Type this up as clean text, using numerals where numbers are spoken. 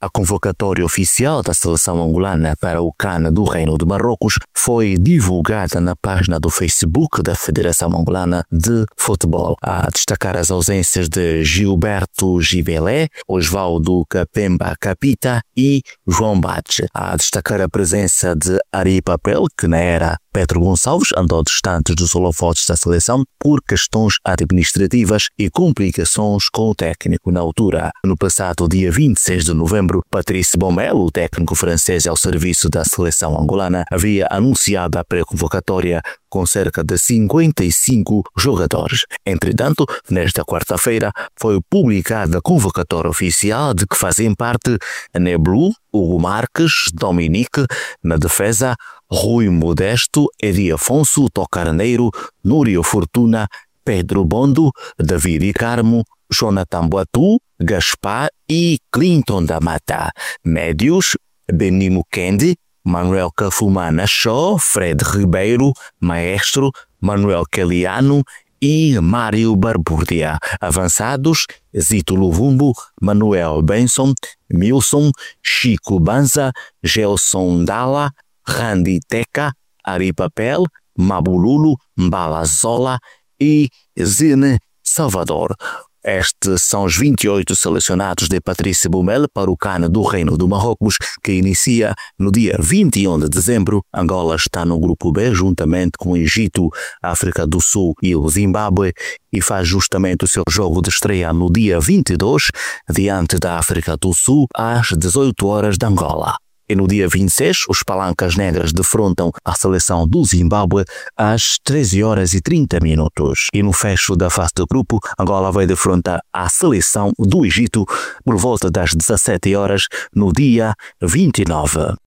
A convocatória oficial da seleção angolana para o CAN do Reino de Marrocos foi divulgada na página do Facebook da Federação Angolana de Futebol. A destacar as ausências de Gilberto Gibelé, Osvaldo Capemba Capita e João Bate. A destacar a presença de Ari Papel, que na era Pedro Gonçalves andou distante dos holofotes da seleção por questões administrativas e complicações com o técnico na altura. No passado dia 26 de novembro, Patrice Baumel, o técnico francês ao serviço da seleção angolana, havia anunciado a pré-convocatória com cerca de 55 jogadores. Entretanto, nesta quarta-feira, foi publicada a convocatória oficial de que fazem parte Neblu, Hugo Marques, Dominique, na defesa, Rui Modesto, Edi Afonso, Tocarneiro, Núrio Fortuna, Pedro Bondo, David Carmo, Jonathan Boatu, Gaspar e Clinton da Mata. Médios, Benimo Kendi, Manuel Cafumana Shaw, Fred Ribeiro, Maestro, Manuel Caliano e Mário Barburdia. Avançados, Zito Luvumbo, Manuel Benson, Milson, Chico Banza, Gelson Dalla, Randy Teca, Ari Papel, Mabululu, Mbala Zola e Zine Salvador. Estes são os 28 selecionados de Patrice Baumel para o CAN do Reino do Marrocos, que inicia no dia 21 de dezembro. Angola está no grupo B, juntamente com o Egito, África do Sul e o Zimbábue, e faz justamente o seu jogo de estreia no dia 22, diante da África do Sul, às 18 horas de Angola. E no dia 26, os Palancas Negras defrontam a seleção do Zimbábue às 13 horas e 30 minutos. E no fecho da fase do grupo, Angola vai defrontar a seleção do Egito por volta das 17 horas no dia 29.